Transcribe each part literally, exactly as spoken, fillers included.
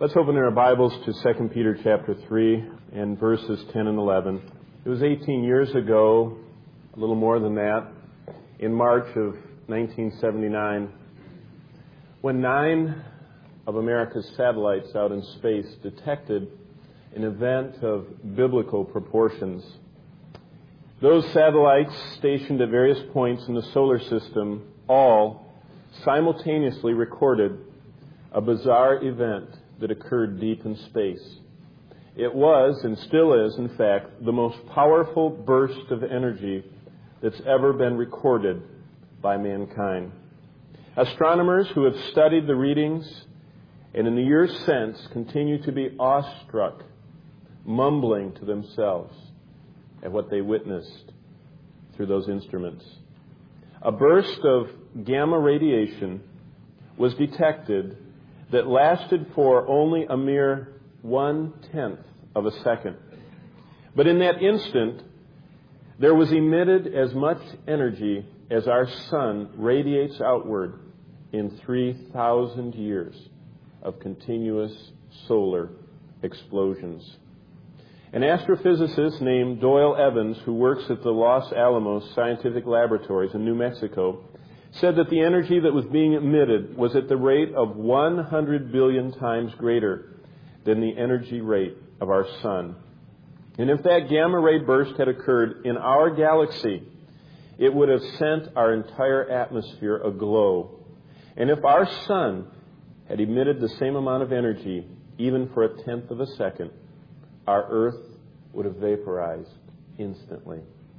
Let's open our Bibles to Second Peter chapter three and verses ten and eleven. It was eighteen years ago, a little more than that, in March of nineteen seventy-nine, when nine of America's satellites out in space detected an event of biblical proportions. Those satellites stationed at various points in the solar system all simultaneously recorded a bizarre event that occurred deep in space. It was, and still is, in fact, the most powerful burst of energy that's ever been recorded by mankind. Astronomers who have studied the readings and in the years since continue to be awestruck, mumbling to themselves at what they witnessed through those instruments. A burst of gamma radiation was detected that lasted for only a mere one-tenth of a second. But in that instant, there was emitted as much energy as our sun radiates outward in three thousand years of continuous solar explosions. An astrophysicist named Doyle Evans, who works at the Los Alamos Scientific Laboratories in New Mexico, said that the energy that was being emitted was at the rate of one hundred billion times greater than the energy rate of our sun. And if that gamma ray burst had occurred in our galaxy, it would have sent our entire atmosphere aglow. And if our sun had emitted the same amount of energy, even for a tenth of a second, our Earth would have vaporized instantly.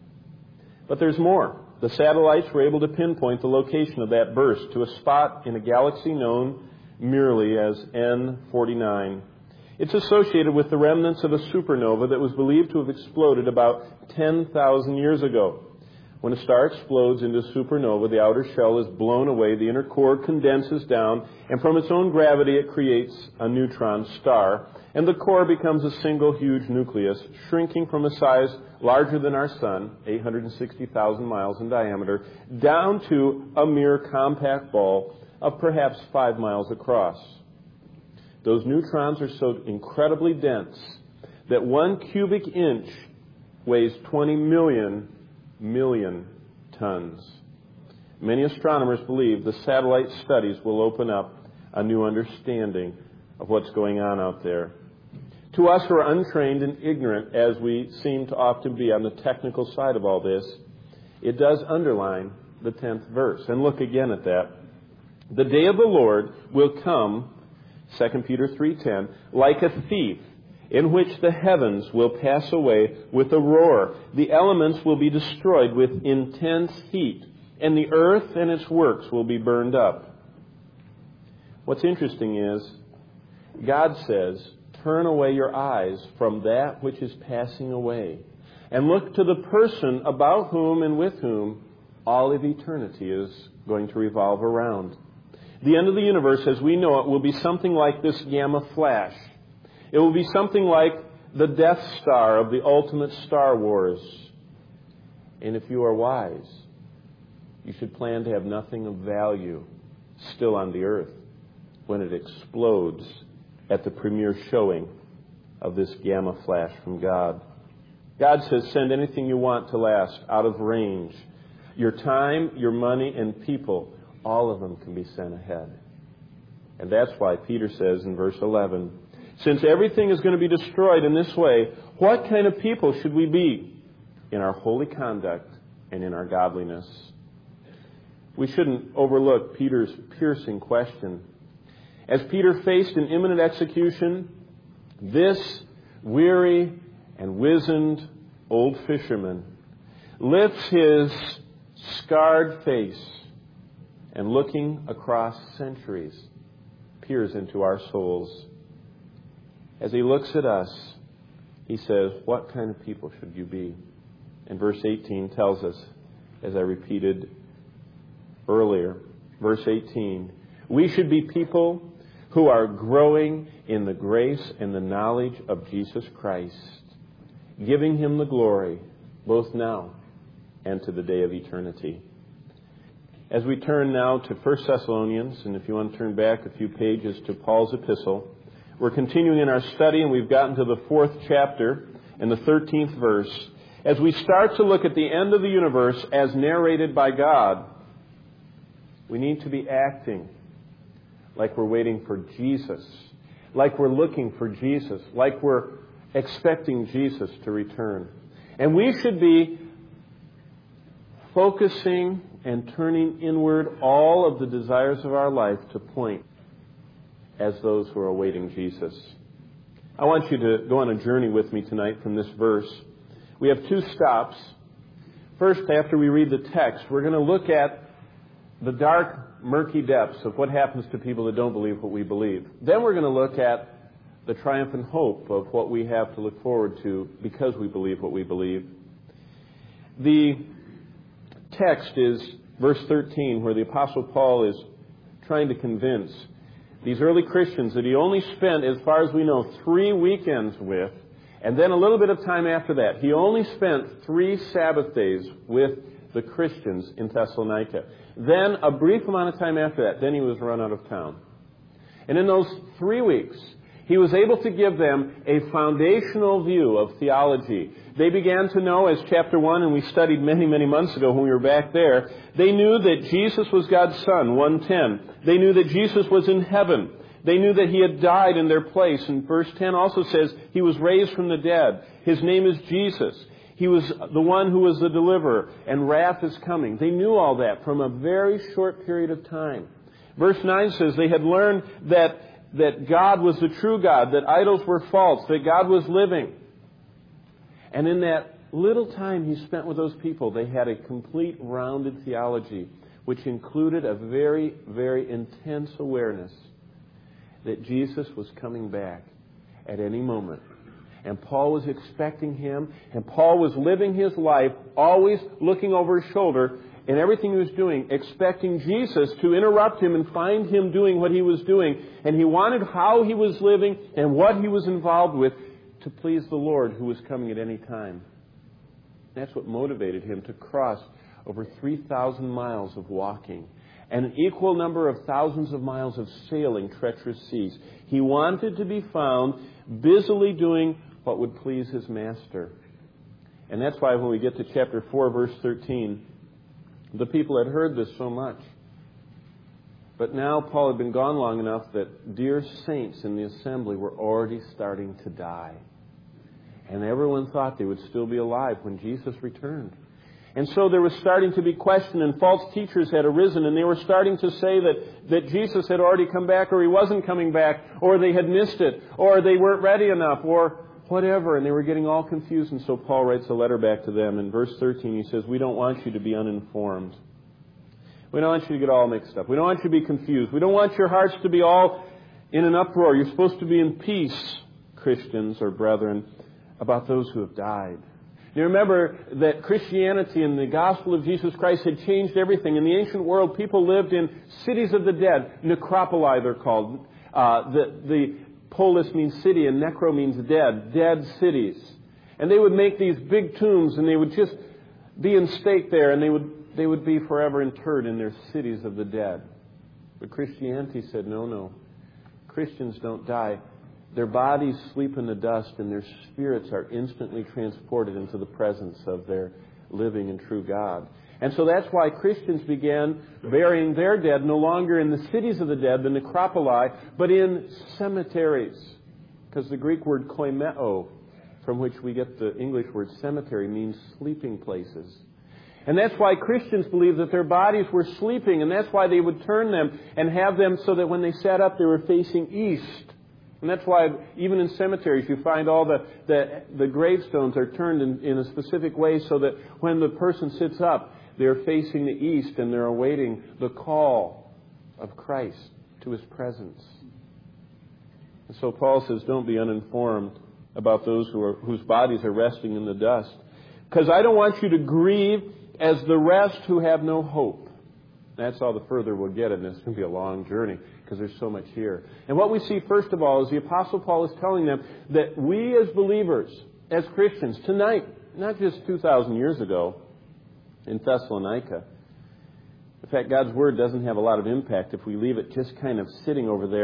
But there's more. The satellites were able to pinpoint the location of that burst to a spot in a galaxy known merely as N forty-nine. It's associated with the remnants of a supernova that was believed to have exploded about ten thousand years ago. When a star explodes into a supernova, the outer shell is blown away, the inner core condenses down, and from its own gravity it creates a neutron star. And the core becomes a single huge nucleus, shrinking from a size larger than our sun, eight hundred sixty thousand miles in diameter, down to a mere compact ball of perhaps five miles across. Those neutrons are so incredibly dense that one cubic inch weighs twenty million million tons. Many astronomers believe the satellite studies will open up a new understanding of what's going on out there. To us who are untrained and ignorant, as we seem to often be on the technical side of all this, it does underline the tenth verse. And look again at that. The day of the Lord will come, Second Peter three ten, like a thief, in which the heavens will pass away with a roar. The elements will be destroyed with intense heat, and the earth and its works will be burned up. What's interesting is, God says, turn away your eyes from that which is passing away, and look to the person about whom and with whom all of eternity is going to revolve around. The end of the universe, as we know it, will be something like this gamma flash. It will be something like the Death Star of the ultimate Star Wars. And if you are wise, you should plan to have nothing of value still on the earth when it explodes at the premiere showing of this gamma flash from God. God says, send anything you want to last out of range. Your time, your money, and people, all of them can be sent ahead. And that's why Peter says in verse eleven, since everything is going to be destroyed in this way, what kind of people should we be in our holy conduct and in our godliness? We shouldn't overlook Peter's piercing question. As Peter faced an imminent execution, this weary and wizened old fisherman lifts his scarred face and, looking across centuries, peers into our souls. As he looks at us, he says, what kind of people should you be? And verse eighteen tells us, as I repeated earlier, verse eighteen, we should be people who are growing in the grace and the knowledge of Jesus Christ, giving Him the glory both now and to the day of eternity. As we turn now to First Thessalonians, and if you want to turn back a few pages to Paul's epistle, We're continuing in our study, and we've gotten to the fourth chapter and the thirteenth verse. As we start to look at the end of the universe as narrated by God, we need to be acting like we're waiting for Jesus, like we're looking for Jesus, like we're expecting Jesus to return. And we should be focusing and turning inward all of the desires of our life to point as those who are awaiting Jesus. I want you to go on a journey with me tonight from this verse. We have two stops. First, after we read the text, we're going to look at the dark, murky depths of what happens to people that don't believe what we believe. Then we're going to look at the triumphant hope of what we have to look forward to because we believe what we believe. The text is verse thirteen, where the Apostle Paul is trying to convince these early Christians that he only spent, as far as we know, three weekends with, and then a little bit of time after that. He only spent three Sabbath days with the Christians in Thessalonica. Then a brief amount of time after that, then he was run out of town. And in those three weeks, he was able to give them a foundational view of theology. They began to know, as chapter one, and we studied many, many months ago when we were back there, they knew that Jesus was God's Son, one ten. They knew that Jesus was in heaven. They knew that He had died in their place. And verse ten also says He was raised from the dead. His name is Jesus. He was the one who was the deliverer, and wrath is coming. They knew all that from a very short period of time. Verse nine says they had learned that, that God was the true God, that idols were false, that God was living. And in that little time he spent with those people, they had a complete rounded theology, which included a very, very intense awareness that Jesus was coming back at any moment. And Paul was expecting Him, and Paul was living his life always looking over his shoulder in everything he was doing, expecting Jesus to interrupt him and find him doing what he was doing. And he wanted how he was living and what he was involved with to please the Lord who was coming at any time. That's what motivated him to cross over three thousand miles of walking and an equal number of thousands of miles of sailing treacherous seas. He wanted to be found busily doing what would please his master. And that's why when we get to chapter four, verse thirteen, the people had heard this so much. But now Paul had been gone long enough that dear saints in the assembly were already starting to die. And everyone thought they would still be alive when Jesus returned. And so there was starting to be question, and false teachers had arisen, and they were starting to say that, that Jesus had already come back, or He wasn't coming back, or they had missed it, or they weren't ready enough, or whatever, and they were getting all confused. And so Paul writes a letter back to them. In verse thirteen, he says, we don't want you to be uninformed. We don't want you to get all mixed up. We don't want you to be confused. We don't want your hearts to be all in an uproar. You're supposed to be in peace, Christians or brethren, about those who have died. You remember that Christianity and the gospel of Jesus Christ had changed everything. In the ancient world, people lived in cities of the dead. Necropoli, they're called. Uh, the, the polis means city and necro means dead. Dead cities. And they would make these big tombs, and they would just be in stake there, and they would, they would be forever interred in their cities of the dead. But Christianity said, no, no. Christians don't die. Their bodies sleep in the dust, and their spirits are instantly transported into the presence of their living and true God. And so that's why Christians began burying their dead no longer in the cities of the dead, the necropoli, but in cemeteries. Because the Greek word koimeo, from which we get the English word cemetery, means sleeping places. And that's why Christians believed that their bodies were sleeping, and that's why they would turn them and have them so that when they sat up, they were facing east. And that's why even in cemeteries you find all the, the, the gravestones are turned in, in a specific way so that when the person sits up, they're facing the east and they're awaiting the call of Christ to His presence. And so Paul says, don't be uninformed about those who are, whose bodies are resting in the dust. Because I don't want you to grieve as the rest who have no hope. That's all the further we'll get in this. It's going to be a long journey because there's so much here. And what we see first of all is the Apostle Paul is telling them that we as believers, as Christians, tonight, not just two thousand years ago in Thessalonica. In fact, God's Word doesn't have a lot of impact if we leave it just kind of sitting over there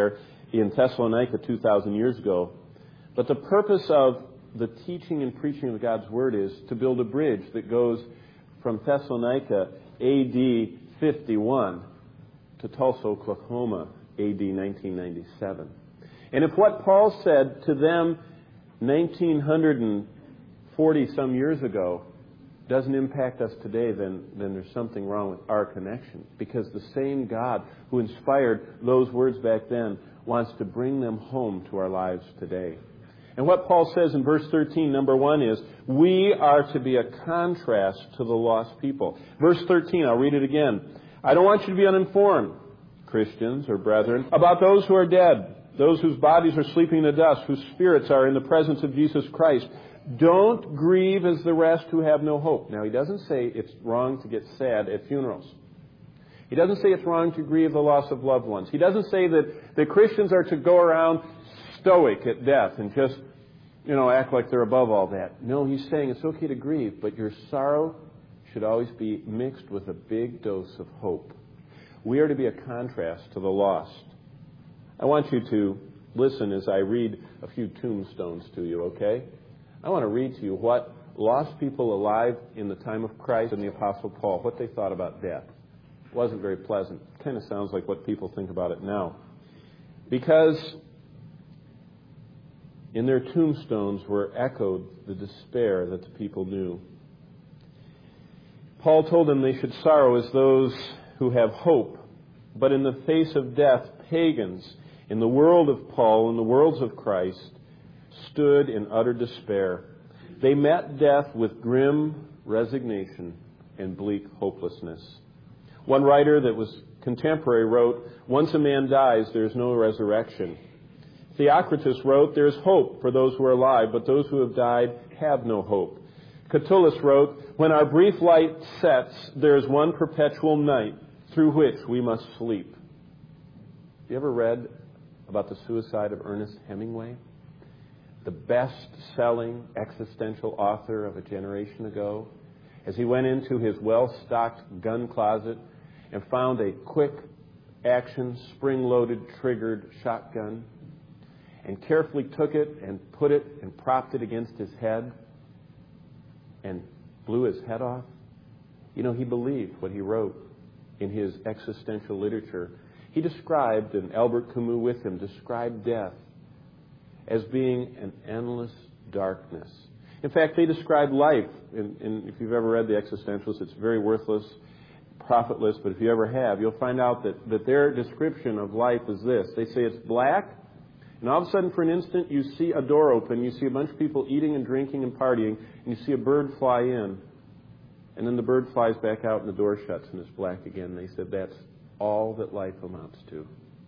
in Thessalonica two thousand years ago. But the purpose of the teaching and preaching of God's Word is to build a bridge that goes from Thessalonica A D fifty-one to Tulsa, Oklahoma A D nineteen ninety-seven. And if what Paul said to them nineteen forty some years ago doesn't impact us today, then, then there's something wrong with our connection. Because the same God who inspired those words back then wants to bring them home to our lives today. And what Paul says in verse thirteen, number one, is we are to be a contrast to the lost people. Verse thirteen, I'll read it again. I don't want you to be uninformed, Christians or brethren, about those who are dead, those whose bodies are sleeping in the dust, whose spirits are in the presence of Jesus Christ. Don't grieve as the rest who have no hope. Now, he doesn't say it's wrong to get sad at funerals. He doesn't say it's wrong to grieve the loss of loved ones. He doesn't say that, that Christians are to go around stoic at death and just, you know, act like they're above all that. No, he's saying it's okay to grieve, but your sorrow should always be mixed with a big dose of hope. We are to be a contrast to the lost. I want you to listen as I read a few tombstones to you, okay? I want to read to you what lost people alive in the time of Christ and the Apostle Paul, what they thought about death. It wasn't very pleasant. It kind of sounds like what people think about it now. Because in their tombstones were echoed the despair that the people knew. Paul told them they should sorrow as those who have hope. But in the face of death, pagans in the world of Paul, in the worlds of Christ, stood in utter despair. They met death with grim resignation and bleak hopelessness. One writer that was contemporary wrote, "Once a man dies, there is no resurrection." Theocritus wrote, "There is hope for those who are alive, but those who have died have no hope." Catullus wrote, "When our brief light sets, there is one perpetual night through which we must sleep." You ever read about the suicide of Ernest Hemingway? The best-selling existential author of a generation ago, as he went into his well-stocked gun closet and found a quick-action, spring-loaded, triggered shotgun, and carefully took it and put it and propped it against his head and blew his head off. You know, he believed what he wrote in his existential literature. He described, and Albert Camus with him, described death as being an endless darkness. In fact, they describe life, and, and if you've ever read the Existentialists, it's very worthless, profitless, but if you ever have, you'll find out that, that their description of life is this. They say it's black, and all of a sudden, for an instant, you see a door open, you see a bunch of people eating and drinking and partying, and you see a bird fly in, and then the bird flies back out and the door shuts and it's black again. They said that's all that life amounts to.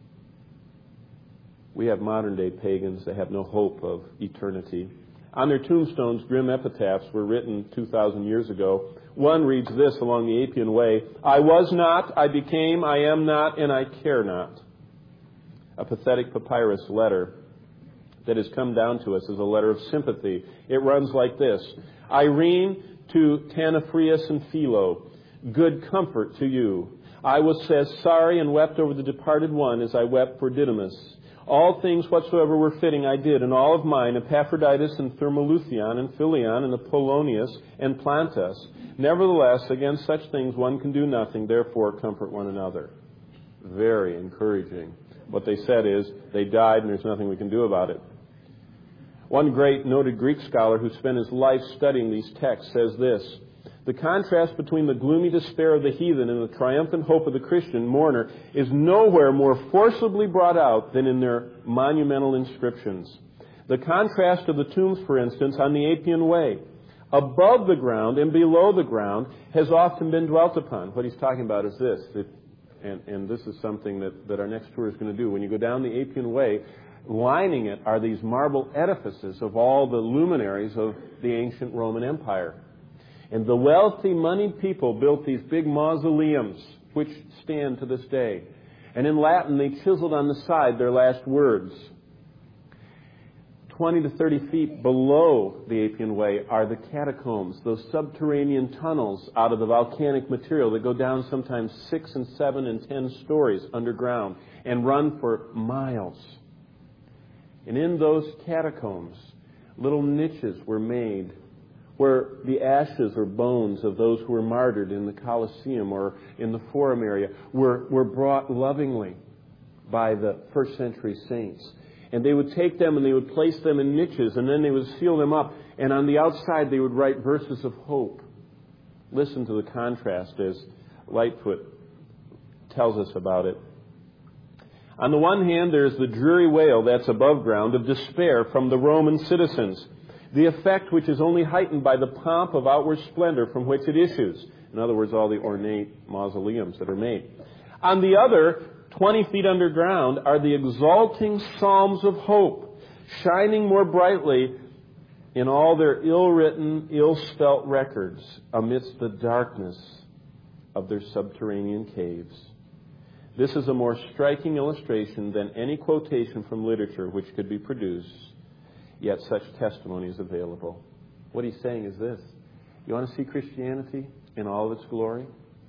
We have modern-day pagans that have no hope of eternity. On their tombstones, grim epitaphs were written two thousand years ago. One reads this along the Appian Way: "I was not, I became, I am not, and I care not." A pathetic papyrus letter that has come down to us is a letter of sympathy. It runs like this: "Irene to Tanaphrius and Philo, good comfort to you. I was as sorry and wept over the departed one as I wept for Didymus. All things whatsoever were fitting I did, and all of mine, Epaphroditus and Thermolution and Philion and Apollonius and Plantus. Nevertheless, against such things one can do nothing, therefore comfort one another." Very encouraging. What they said is, they died and there's nothing we can do about it. One great noted Greek scholar who spent his life studying these texts says this: "The contrast between the gloomy despair of the heathen and the triumphant hope of the Christian mourner is nowhere more forcibly brought out than in their monumental inscriptions. The contrast of the tombs, for instance, on the Appian Way, above the ground and below the ground, has often been dwelt upon." What he's talking about is this, that, and, and this is something that, that our next tour is going to do. When you go down the Appian Way, lining it are these marble edifices of all the luminaries of the ancient Roman Empire. And the wealthy, moneyed people built these big mausoleums, which stand to this day. And in Latin, they chiseled on the side their last words. twenty to thirty feet below the Appian Way are the catacombs, those subterranean tunnels out of the volcanic material that go down sometimes six and seven and ten stories underground and run for miles. And in those catacombs, little niches were made where the ashes or bones of those who were martyred in the Colosseum or in the Forum area were, were brought lovingly by the first century saints. And they would take them and they would place them in niches, and then they would seal them up. And on the outside they would write verses of hope. Listen to the contrast as Lightfoot tells us about it. On the one hand, there's the dreary wail that's above ground of despair from the Roman citizens, the effect which is only heightened by the pomp of outward splendor from which it issues. In other words, all the ornate mausoleums that are made. On the other, twenty feet underground, are the exalting psalms of hope, shining more brightly in all their ill-written, ill-spelt records amidst the darkness of their subterranean caves. This is a more striking illustration than any quotation from literature which could be produced, yet such testimony is available. What he's saying is this: you want to see Christianity in all of its glory?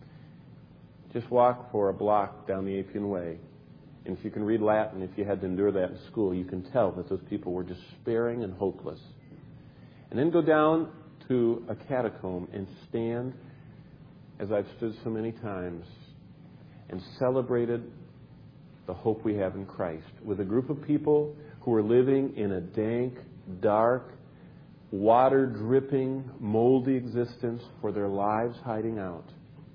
Just walk for a block down the Appian Way. And if you can read Latin, if you had to endure that in school, you can tell that those people were despairing and hopeless. And then go down to a catacomb and stand, as I've stood so many times, and celebrated the hope we have in Christ with a group of people who are living in a dank, dark, water-dripping, moldy existence for their lives hiding out.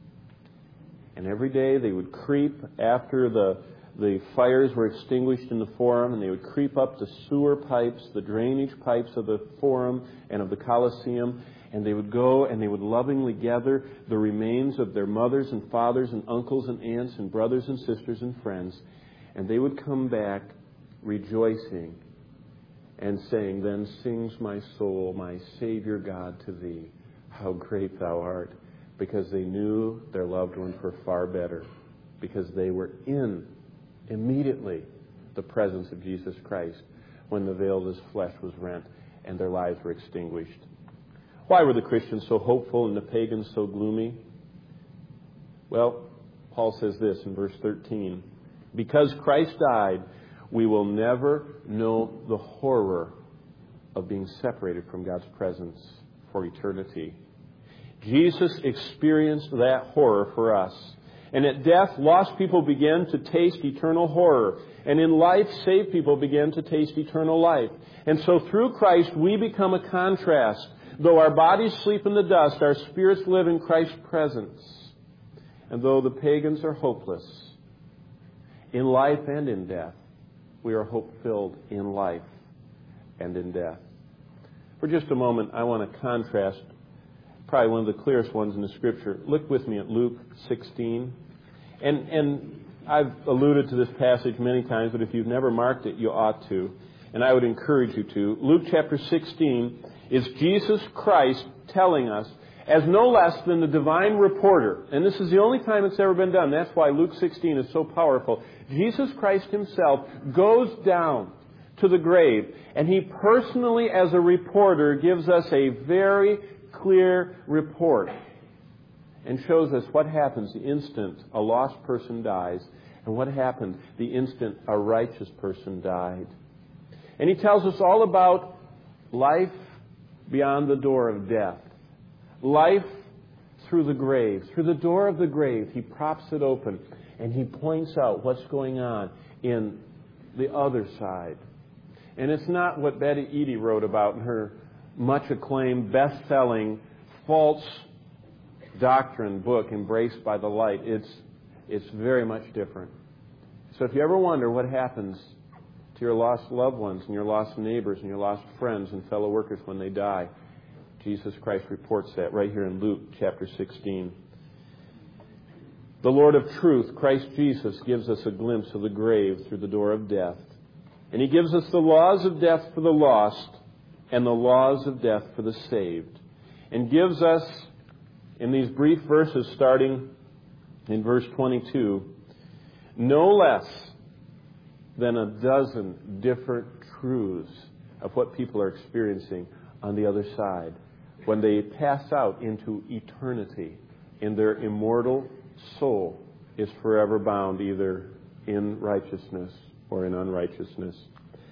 And every day they would creep after the, the fires were extinguished in the Forum, and they would creep up the sewer pipes, the drainage pipes of the Forum and of the Colosseum, and they would go and they would lovingly gather the remains of their mothers and fathers and uncles and aunts and brothers and sisters and friends. And they would come back rejoicing and saying, "Then sings my soul, my Savior God, to thee. How great thou art." Because they knew their loved ones were far better. Because they were in, immediately, the presence of Jesus Christ when the veil of his flesh was rent and their lives were extinguished. Why were the Christians so hopeful and the pagans so gloomy? Well, Paul says this in verse thirteen. Because Christ died, we will never know the horror of being separated from God's presence for eternity. Jesus experienced that horror for us. And at death, lost people began to taste eternal horror. And in life, saved people began to taste eternal life. And so through Christ, we become a contrast. Though our bodies sleep in the dust, our spirits live in Christ's presence. And though the pagans are hopeless, in life and in death, we are hope-filled in life and in death. For just a moment, I want to contrast probably one of the clearest ones in the Scripture. Look with me at Luke sixteen. And, and I've alluded to this passage many times, but if you've never marked it, you ought to. And I would encourage you to. Luke chapter sixteen is Jesus Christ telling us, as no less than the divine reporter, and this is the only time it's ever been done. That's why Luke sixteen is so powerful. Jesus Christ himself goes down to the grave, and he personally, as a reporter, gives us a very clear report and shows us what happens the instant a lost person dies and what happened the instant a righteous person died. And he tells us all about life beyond the door of death. Life through the grave. Through the door of the grave, he props it open and he points out what's going on in the other side. And it's not what Betty Eadie wrote about in her much acclaimed, best-selling, false doctrine book, Embraced by the Light. It's, it's very much different. So if you ever wonder what happens to your lost loved ones and your lost neighbors and your lost friends and fellow workers when they die, Jesus Christ reports that right here in Luke chapter sixteen. The Lord of truth, Christ Jesus, gives us a glimpse of the grave through the door of death. And he gives us the laws of death for the lost and the laws of death for the saved. And gives us, in these brief verses starting in verse twenty-two, no less than a dozen different truths of what people are experiencing on the other side when they pass out into eternity and their immortal soul is forever bound either in righteousness or in unrighteousness.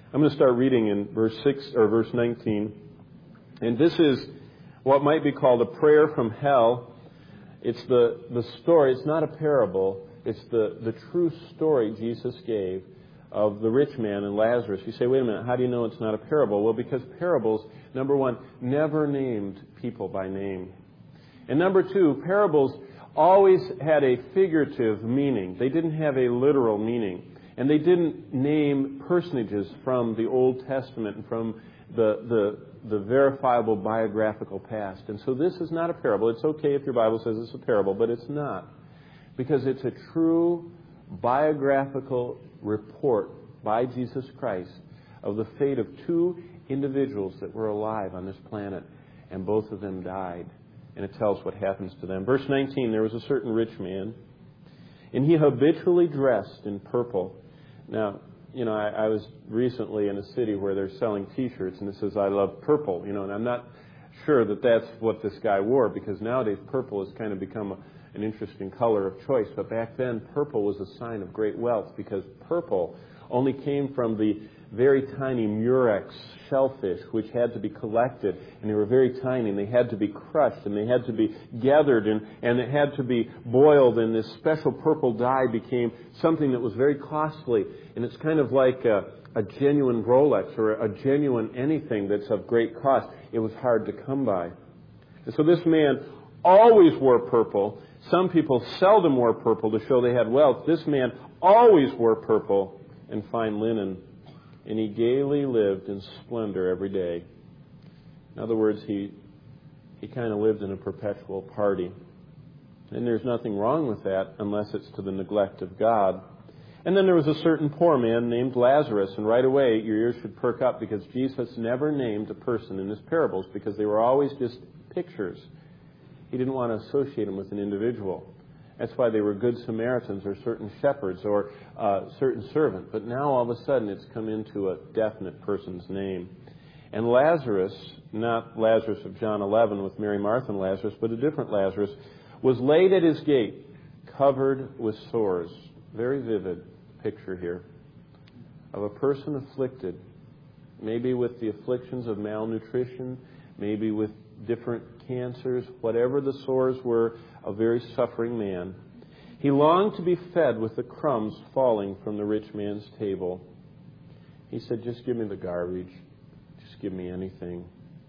I'm going to start reading in verse six or verse nineteen. And this is what might be called a prayer from hell. It's the, the story. It's not a parable. It's the, the true story Jesus gave of the rich man and Lazarus. You say, wait a minute, how do you know it's not a parable? Well, because parables, number one, never named people by name. And number two, parables always had a figurative meaning. They didn't have a literal meaning. And they didn't name personages from the Old Testament and from the, the, the verifiable biographical past. And so this is not a parable. It's okay if your Bible says it's a parable, but it's not. Because it's a true biographical report by Jesus Christ of the fate of two individuals that were alive on this planet, and both of them died. And it tells what happens to them. Verse nineteen, there was a certain rich man, and he habitually dressed in purple. Now, you know, I, I was recently in a city where they're selling T-shirts, and it says, I love purple, you know, and I'm not sure that that's what this guy wore, because nowadays purple has kind of become a an interesting color of choice. But back then, purple was a sign of great wealth, because purple only came from the very tiny murex shellfish, which had to be collected, and they were very tiny, and they had to be crushed, and they had to be gathered, and, and it had to be boiled, and this special purple dye became something that was very costly. And it's kind of like a, a genuine Rolex or a genuine anything that's of great cost. It was hard to come by. And so this man always wore purple. Some people seldom wore purple to show they had wealth. This man always wore purple and fine linen, and he gaily lived in splendor every day. In other words, he he kind of lived in a perpetual party. And there's nothing wrong with that unless it's to the neglect of God. And then there was a certain poor man named Lazarus, and right away your ears should perk up, because Jesus never named a person in his parables, because they were always just pictures. He didn't want to associate them with an individual. That's why they were good Samaritans or certain shepherds or a certain servant. But now all of a sudden it's come into a definite person's name. And Lazarus, not Lazarus of John eleven with Mary, Martha, and Lazarus, but a different Lazarus, was laid at his gate, covered with sores. Very vivid picture here of a person afflicted, maybe with the afflictions of malnutrition, maybe with different cancers, whatever the sores were, a very suffering man. He longed to be fed with the crumbs falling from the rich man's table. He said, just give me the garbage. Just give me anything.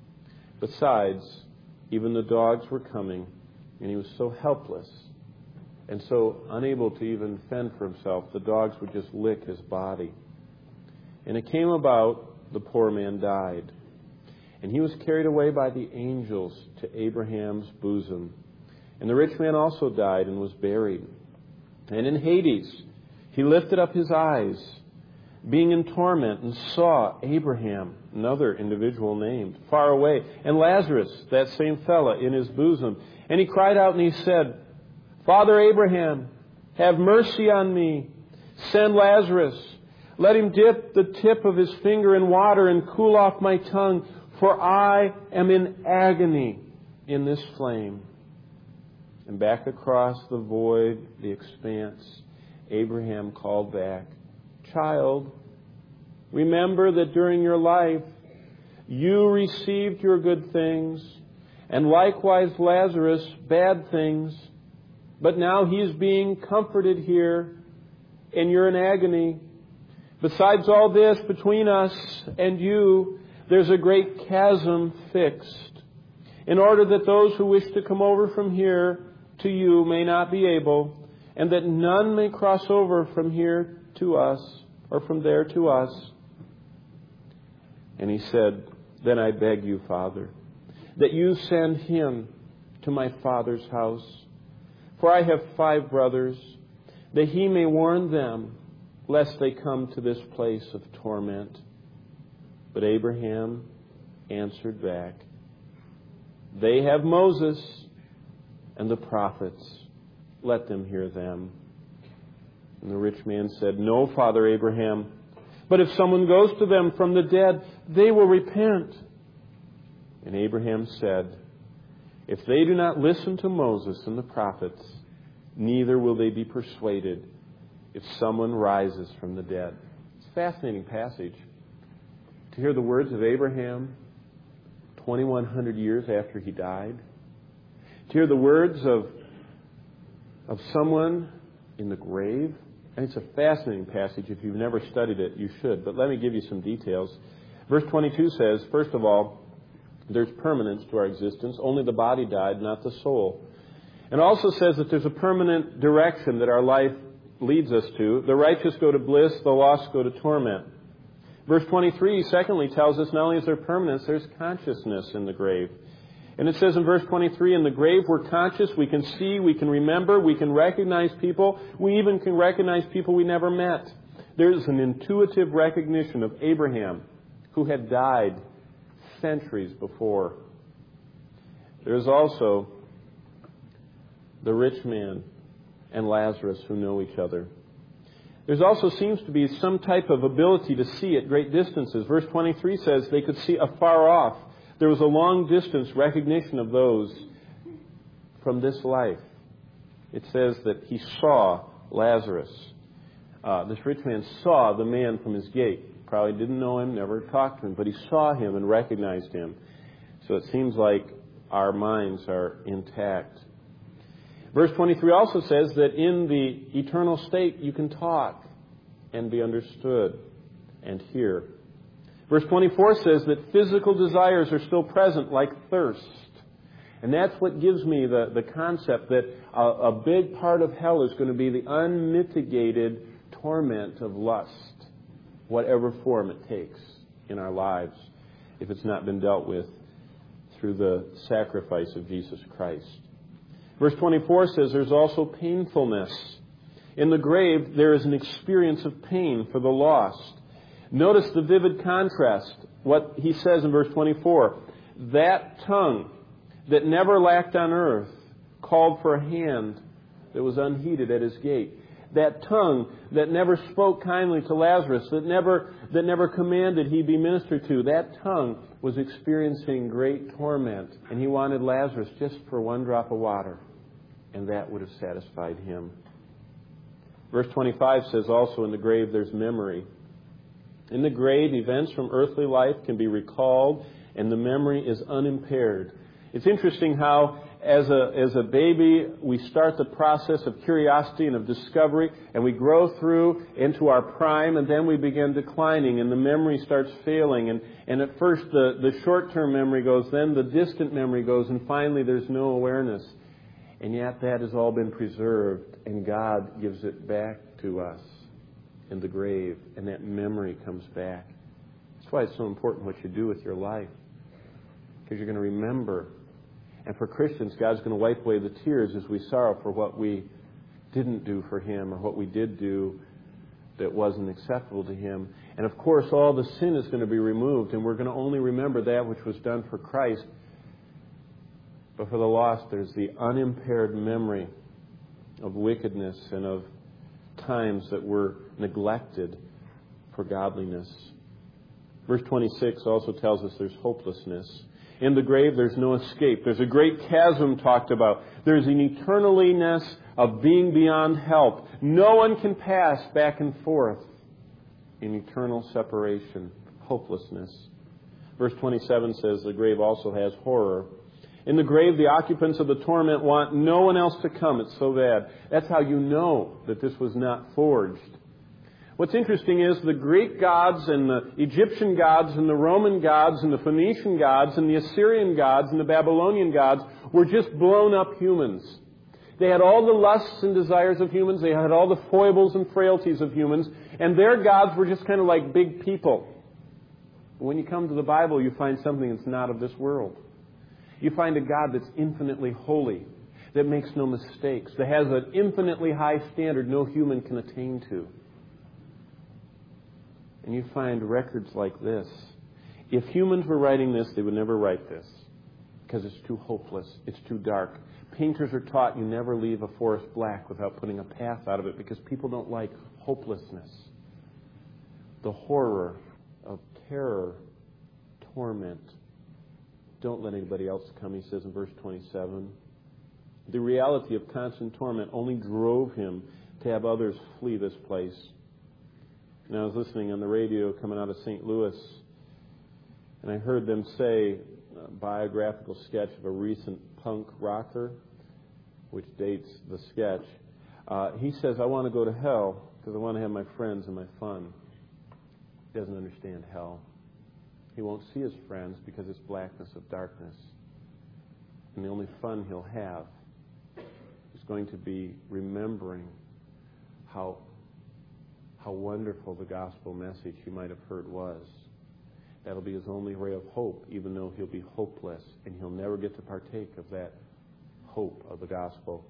Besides, even the dogs were coming, and he was so helpless and so unable to even fend for himself, the dogs would just lick his body. And it came about, the poor man died. And he was carried away by the angels to Abraham's bosom. And the rich man also died and was buried. And in Hades he lifted up his eyes, being in torment, and saw Abraham, another individual named, far away, and Lazarus, that same fella, in his bosom. And he cried out and he said, Father Abraham, have mercy on me. Send Lazarus. Let him dip the tip of his finger in water and cool off my tongue, for I am in agony in this flame. And back across the void, the expanse, Abraham called back, Child, remember that during your life you received your good things, and likewise Lazarus bad things. But now he is being comforted here, and you're in agony. Besides all this, between us and you, there's a great chasm fixed, in order that those who wish to come over from here to you may not be able, and that none may cross over from here to us, or from there to us. And he said, Then I beg you, Father, that you send him to my father's house. For I have five brothers, that he may warn them, lest they come to this place of torment. But Abraham answered back, They have Moses and the prophets. Let them hear them. And the rich man said, No, Father Abraham, but if someone goes to them from the dead, they will repent. And Abraham said, If they do not listen to Moses and the prophets, neither will they be persuaded if someone rises from the dead. It's a fascinating passage. To hear the words of Abraham twenty-one hundred years after he died. To hear the words of, of someone in the grave. And it's a fascinating passage. If you've never studied it, you should. But let me give you some details. Verse twenty-two says, first of all, there's permanence to our existence. Only the body died, not the soul. And also says that there's a permanent direction that our life leads us to. The righteous go to bliss, the lost go to torment. Verse twenty-three, secondly, tells us not only is there permanence, there's consciousness in the grave. And it says in verse twenty-three, in the grave we're conscious, we can see, we can remember, we can recognize people. We even can recognize people we never met. There's an intuitive recognition of Abraham, who had died centuries before. There's also the rich man and Lazarus who know each other. There also seems to be some type of ability to see at great distances. Verse twenty-three says they could see afar off. There was a long distance recognition of those from this life. It says that he saw Lazarus. Uh, this rich man saw the man from his gate. Probably didn't know him, never talked to him, but he saw him and recognized him. So it seems like our minds are intact. Verse twenty-three also says that in the eternal state you can talk and be understood and hear. Verse twenty-four says that physical desires are still present like thirst. And that's what gives me the, the concept that a, a big part of hell is going to be the unmitigated torment of lust, whatever form it takes in our lives, if it's not been dealt with through the sacrifice of Jesus Christ. Verse twenty-four says there's also painfulness. In the grave, there is an experience of pain for the lost. Notice the vivid contrast. What he says in verse twenty-four, that tongue that never lacked on earth called for a hand that was unheeded at his gate. That tongue that never spoke kindly to Lazarus, that never, that never commanded he be ministered to, that tongue was experiencing great torment. And he wanted Lazarus just for one drop of water. And that would have satisfied him. Verse twenty-five says also in the grave there's memory. In the grave, events from earthly life can be recalled and the memory is unimpaired. It's interesting how as a, as a baby we start the process of curiosity and of discovery, and we grow through into our prime, and then we begin declining and the memory starts failing. And, and at first the, the short-term memory goes, then the distant memory goes, and finally there's no awareness. And yet that has all been preserved, and God gives it back to us in the grave, and that memory comes back. That's why it's so important what you do with your life, because you're going to remember. And for Christians, God's going to wipe away the tears as we sorrow for what we didn't do for Him or what we did do that wasn't acceptable to Him. And of course, all the sin is going to be removed, and we're going to only remember that which was done for Christ. But for the lost, there's the unimpaired memory of wickedness and of times that were neglected for godliness. Verse twenty-six also tells us there's hopelessness. In the grave, there's no escape. There's a great chasm talked about. There's an eternaliness of being beyond help. No one can pass back and forth in eternal separation, hopelessness. Verse twenty-seven says the grave also has horror. In the grave, the occupants of the torment want no one else to come. It's so bad. That's how you know that this was not forged. What's interesting is the Greek gods and the Egyptian gods and the Roman gods and the Phoenician gods and the Assyrian gods and the Babylonian gods were just blown up humans. They had all the lusts and desires of humans. They had all the foibles and frailties of humans. And their gods were just kind of like big people. When you come to the Bible, you find something that's not of this world. You find a God that's infinitely holy, that makes no mistakes, that has an infinitely high standard no human can attain to. And you find records like this. If humans were writing this, they would never write this, because it's too hopeless, it's too dark. Painters are taught you never leave a forest black without putting a path out of it, because people don't like hopelessness. The horror of terror, torment. Don't let anybody else come, he says in verse twenty-seven. The reality of constant torment only drove him to have others flee this place. And I was listening on the radio coming out of Saint Louis, And I heard them say, a biographical sketch of a recent punk rocker, which dates the sketch. Uh, he says, I want to go to hell because I want to have my friends and my fun. He doesn't understand hell. He won't see his friends because it's blackness of darkness. And the only fun he'll have is going to be remembering how, how wonderful the gospel message he might have heard was. That'll be his only ray of hope, even though he'll be hopeless, and he'll never get to partake of that hope of the gospel.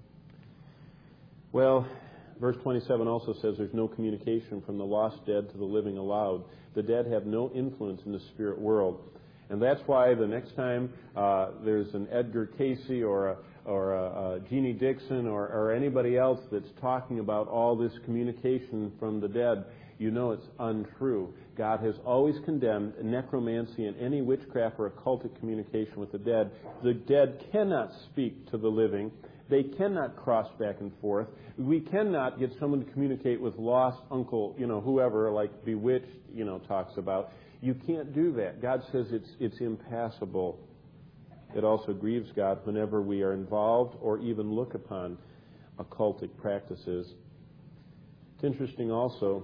Well, verse twenty-seven also says there's no communication from the lost dead to the living allowed. The dead have no influence in the spirit world. And that's why the next time uh, there's an Edgar Casey or a, or a, a Jeannie Dixon or, or anybody else that's talking about all this communication from the dead, you know it's untrue. God has always condemned necromancy and any witchcraft or occultic communication with the dead. The dead cannot speak to the living. They cannot cross back and forth. We cannot get someone to communicate with lost uncle, you know, whoever, like Bewitched, you know, talks about. You can't do that. God says it's it's impassable. It also grieves God whenever we are involved or even look upon occultic practices. It's interesting also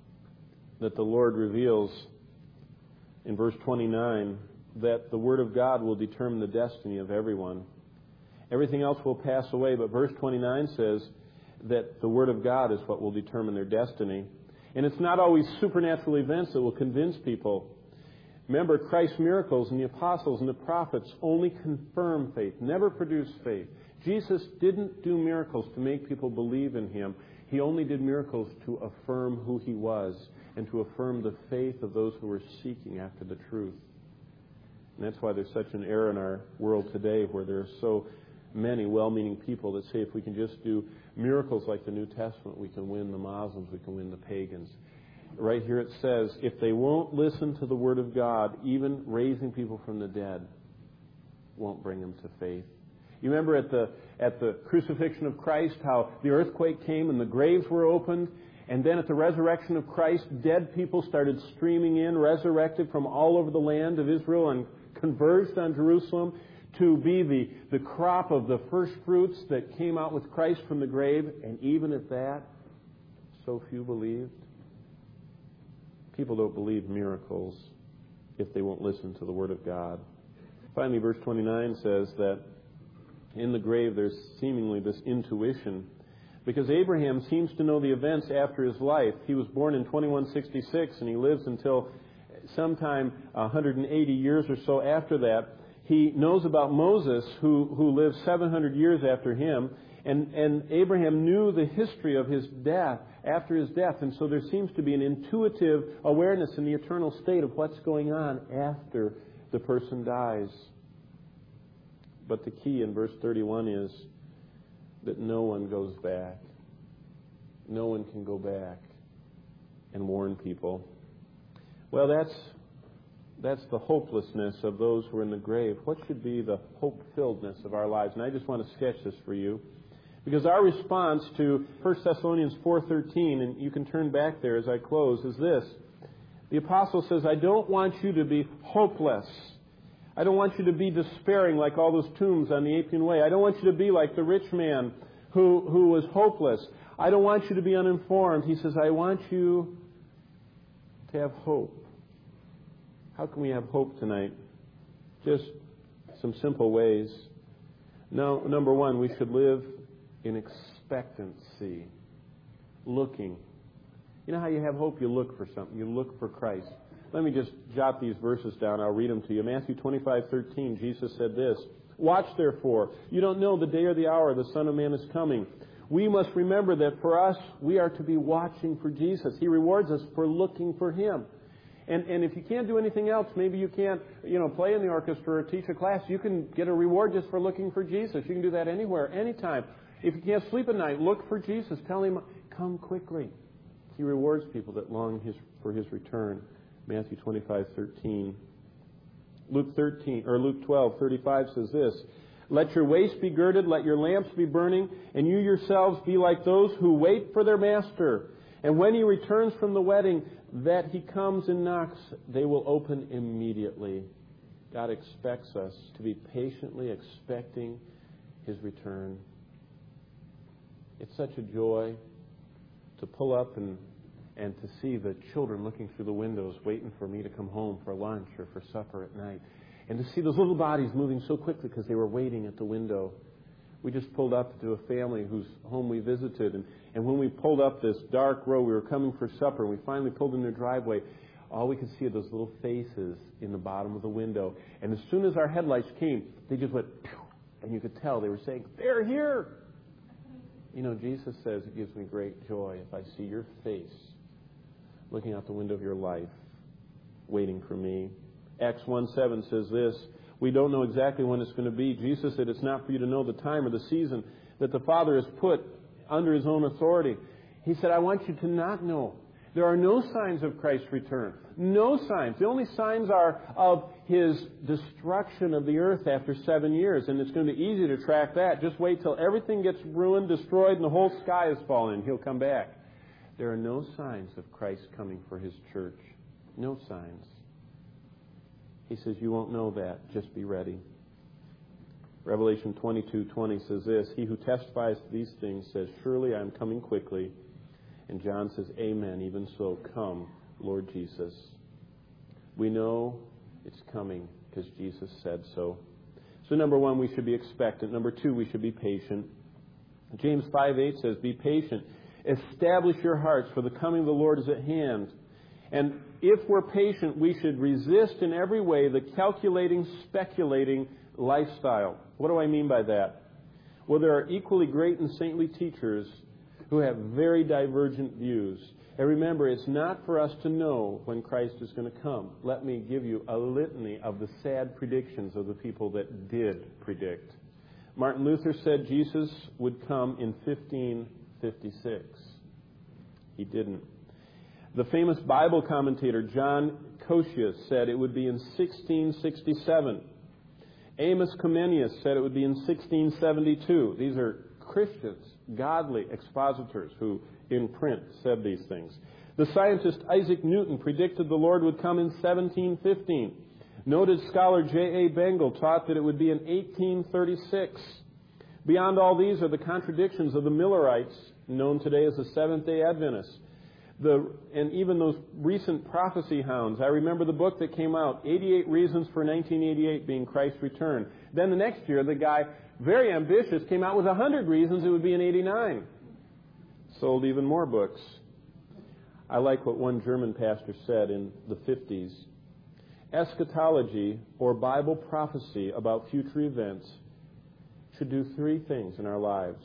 that the Lord reveals in verse twenty-nine that the Word of God will determine the destiny of everyone. Everything else will pass away, but verse twenty-nine says that the Word of God is what will determine their destiny. And it's not always supernatural events that will convince people. Remember, Christ's miracles and the apostles and the prophets only confirm faith, never produce faith. Jesus didn't do miracles to make people believe in Him. He only did miracles to affirm who He was and to affirm the faith of those who were seeking after the truth. And that's why there's such an error in our world today where there are so many well-meaning people that say if we can just do miracles like the New Testament, we can win the Muslims, we can win the pagans. Right here it says, if they won't listen to the Word of God, even raising people from the dead won't bring them to faith. You remember at the at the crucifixion of Christ, how the earthquake came and the graves were opened, and then at the resurrection of Christ, dead people started streaming in, resurrected from all over the land of Israel and converged on Jerusalem to be the, the crop of the first fruits that came out with Christ from the grave. And even at that, so few believed. People don't believe miracles if they won't listen to the Word of God. Finally, verse twenty-nine says that in the grave there's seemingly this intuition, because Abraham seems to know the events after his life. He was born in twenty-one sixty-six and he lives until sometime one hundred eighty years or so after that. He knows about Moses, who, who lived seven hundred years after him, and, and Abraham knew the history of his death, after his death, and so there seems to be an intuitive awareness in the eternal state of what's going on after the person dies. But the key in verse thirty-one is that no one goes back. No one can go back and warn people. Well, that's that's the hopelessness of those who are in the grave. What should be the hope-filledness of our lives? And I just want to sketch this for you, because our response to First Thessalonians four thirteen, and you can turn back there as I close, is this. The apostle says, I don't want you to be hopeless. I don't want you to be despairing like all those tombs on the Appian Way. I don't want you to be like the rich man who, who was hopeless. I don't want you to be uninformed. He says, I want you to have hope. How can we have hope tonight? Just some simple ways. Now, number one, we should live in expectancy, looking. You know how you have hope? You look for something. You look for Christ. Let me just jot these verses down. I'll read them to you. Matthew twenty-five thirteen, Jesus said this, Watch therefore. You don't know the day or the hour the Son of Man is coming. We must remember that for us, we are to be watching for Jesus. He rewards us for looking for Him. And and if you can't do anything else, maybe you can't, you know, play in the orchestra or teach a class, you can get a reward just for looking for Jesus. You can do that anywhere, anytime. If you can't sleep at night, look for Jesus. Tell Him, come quickly. He rewards people that long his, for His return. Matthew twenty-five thirteen. Luke thirteen or Luke twelve thirty-five says this, Let your waist be girded, let your lamps be burning, and you yourselves be like those who wait for their master. And when he returns from the wedding, that He comes and knocks, they will open immediately. God expects us to be patiently expecting His return. It's such a joy to pull up and, and to see the children looking through the windows, waiting for me to come home for lunch or for supper at night. And to see those little bodies moving so quickly because they were waiting at the window. We just pulled up to a family whose home we visited. And, and when we pulled up this dark road, we were coming for supper. And we finally pulled in their driveway. All we could see are those little faces in the bottom of the window. And as soon as our headlights came, they just went, pew, and you could tell they were saying, "They're here." You know, Jesus says, it gives me great joy if I see your face looking out the window of your life, waiting for me. Acts one seven says this, we don't know exactly when it's going to be. Jesus said it's not for you to know the time or the season that the Father has put under His own authority. He said, I want you to not know. There are no signs of Christ's return. No signs. The only signs are of His destruction of the earth after seven years. And it's going to be easy to track that. Just wait till everything gets ruined, destroyed, and the whole sky has fallen. He'll come back. There are no signs of Christ coming for His church. No signs. He says, you won't know that. Just be ready. Revelation twenty-two twenty says this, he who testifies to these things says, surely I am coming quickly. And John says, amen, even so, come, Lord Jesus. We know it's coming because Jesus said so. So number one, we should be expectant. Number two, we should be patient. James five eight says, be patient. Establish your hearts, for the coming of the Lord is at hand. And if we're patient, we should resist in every way the calculating, speculating lifestyle. What do I mean by that? Well, there are equally great and saintly teachers who have very divergent views. And remember, it's not for us to know when Christ is going to come. Let me give you a litany of the sad predictions of the people that did predict. Martin Luther said Jesus would come in fifteen fifty-six. He didn't. The famous Bible commentator John Cosius said it would be in sixteen sixty-seven. Amos Comenius said it would be in sixteen seventy-two. These are Christians, godly expositors who in print said these things. The scientist Isaac Newton predicted the Lord would come in seventeen fifteen. Noted scholar J A Bengal taught that it would be in eighteen thirty-six. Beyond all these are the contradictions of the Millerites, known today as the Seventh-day Adventists. The, and even those recent prophecy hounds. I remember the book that came out, eighty-eight Reasons for nineteen eighty-eight being Christ's return. Then the next year, the guy, very ambitious, came out with one hundred reasons it would be in eighty-nine. Sold even more books. I like what one German pastor said in the fifties. Eschatology, or Bible prophecy about future events, should do three things in our lives.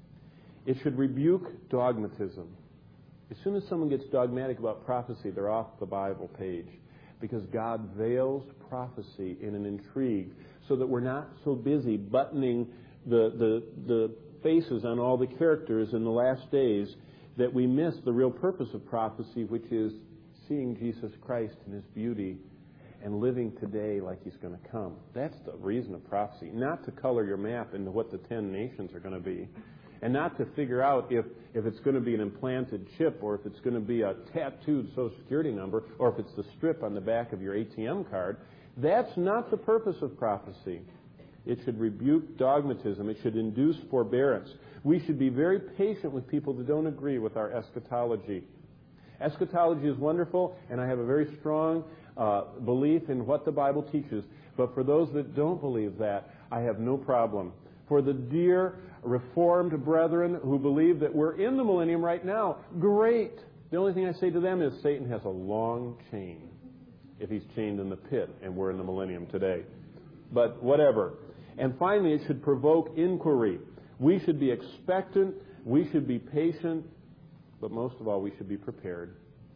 It should rebuke dogmatism. As soon as someone gets dogmatic about prophecy, they're off the Bible page. Because God veils prophecy in an intrigue so that we're not so busy buttoning the, the, the faces on all the characters in the last days that we miss the real purpose of prophecy, which is seeing Jesus Christ in His beauty and living today like He's going to come. That's the reason of prophecy. Not to color your map into what the ten nations are going to be. And not to figure out if, if it's going to be an implanted chip or if it's going to be a tattooed Social Security number or if it's the strip on the back of your A T M card. That's not the purpose of prophecy. It should rebuke dogmatism. It should induce forbearance. We should be very patient with people that don't agree with our eschatology. Eschatology is wonderful, and I have a very strong uh, belief in what the Bible teaches. But for those that don't believe that, I have no problem. For the dear Reformed brethren who believe that we're in the millennium right now, great. The only thing I say to them is Satan has a long chain if he's chained in the pit and we're in the millennium today. But whatever. And finally, it should provoke inquiry. We should be expectant. We should be patient. But most of all, we should be prepared.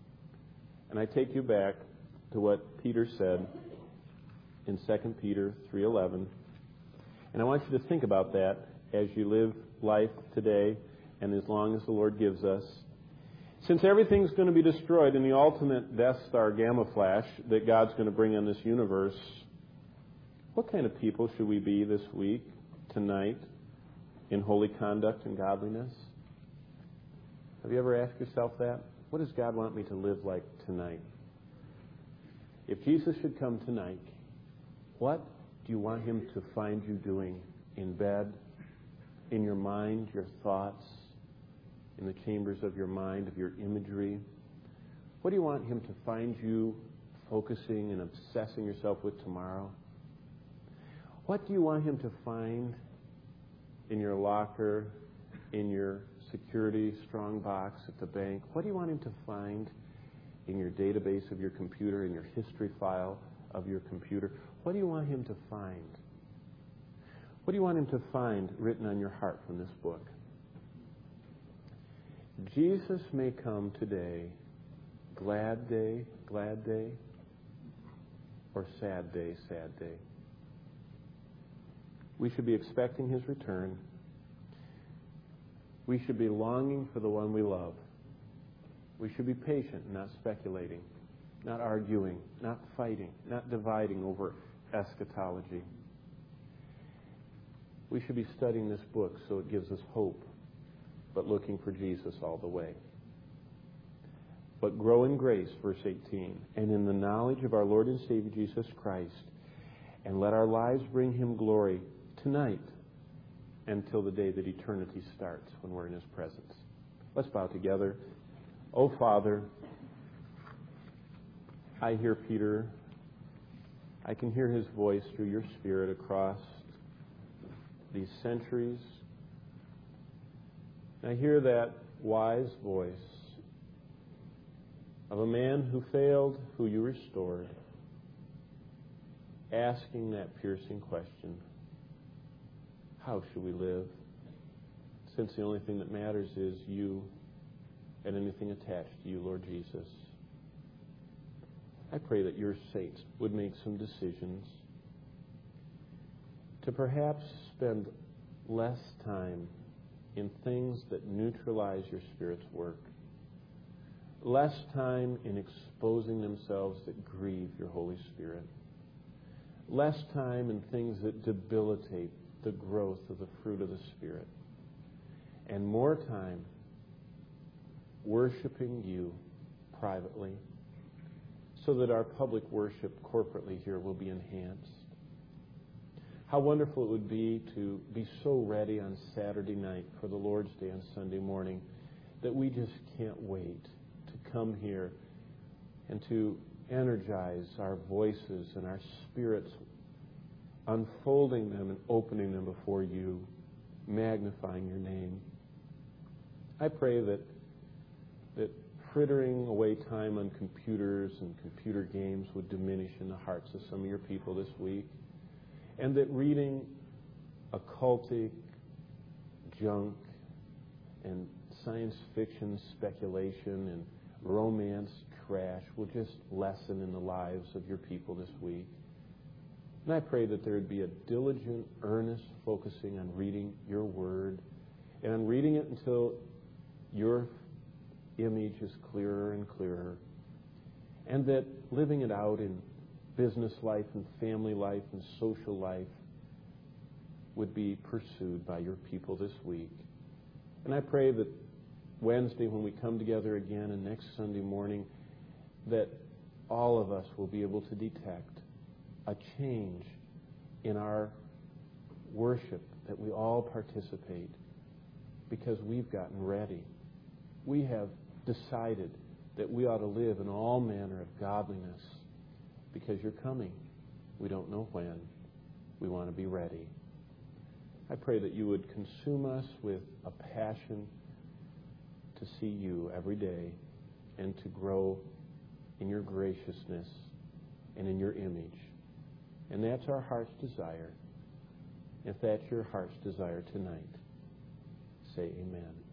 And I take you back to what Peter said in Second Peter three eleven. And I want you to think about that as you live life today and as long as the Lord gives us. Since everything's going to be destroyed in the ultimate Death Star gamma flash that God's going to bring on this universe, what kind of people should we be this week, tonight, in holy conduct and godliness? Have you ever asked yourself that? What does God want me to live like tonight? If Jesus should come tonight, what do you want him to find you doing in bed, in your mind, your thoughts, in the chambers of your mind, of your imagery? What do you want him to find you focusing and obsessing yourself with tomorrow? What do you want him to find in your locker, in your security strong box at the bank? What do you want him to find in your database of your computer, in your history file of your computer? What do you want him to find? What do you want him to find written on your heart from this book? Jesus may come today, glad day, glad day, or sad day, sad day. We should be expecting his return. We should be longing for the one we love. We should be patient, not speculating, not arguing, not fighting, not dividing over eschatology. We should be studying this book so it gives us hope, but looking for Jesus all the way. But grow in grace, verse eighteen, and in the knowledge of our Lord and Savior Jesus Christ, and let our lives bring him glory tonight until the day that eternity starts when we're in his presence. Let's bow together. Oh, Father, I hear Peter. I can hear his voice through your Spirit across these centuries. I hear that wise voice of a man who failed, who you restored, asking that piercing question, how should we live? Since the only thing that matters is you and anything attached to you, Lord Jesus. I pray that your saints would make some decisions to perhaps spend less time in things that neutralize your Spirit's work, less time in exposing themselves that grieve your Holy Spirit, less time in things that debilitate the growth of the fruit of the Spirit, and more time worshiping you privately so that our public worship corporately here will be enhanced. How wonderful it would be to be so ready on Saturday night for the Lord's Day on Sunday morning that we just can't wait to come here and to energize our voices and our spirits, unfolding them and opening them before you, magnifying your name. I pray that that frittering away time on computers and computer games would diminish in the hearts of some of your people this week, and that reading occultic junk and science fiction speculation and romance trash will just lessen in the lives of your people this week. And I pray that there would be a diligent, earnest focusing on reading your word and on reading it until your image is clearer and clearer, and that living it out in business life and family life and social life would be pursued by your people this week. And I pray that Wednesday when we come together again and next Sunday morning, that all of us will be able to detect a change in our worship, that we all participate because we've gotten ready. We have decided that we ought to live in all manner of godliness because you're coming. We don't know when. We want to be ready. I pray that you would consume us with a passion to see you every day and to grow in your graciousness and in your image. And that's our heart's desire. If that's your heart's desire tonight, say amen.